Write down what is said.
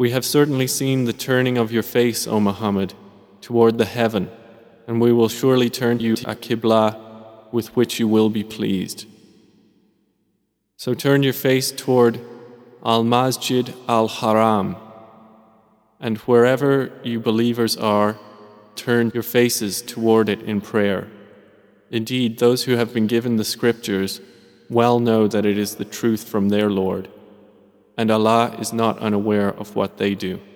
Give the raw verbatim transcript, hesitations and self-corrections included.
We have certainly seen the turning of your face, O Muhammad, toward the heaven, and we will surely turn you to a Qibla with which you will be pleased. So turn your face toward Al-Masjid Al-Haram, and wherever you believers are, turn your faces toward it in prayer. Indeed, those who have been given the scriptures well know that it is the truth from their Lord, and Allah is not unaware of what they do.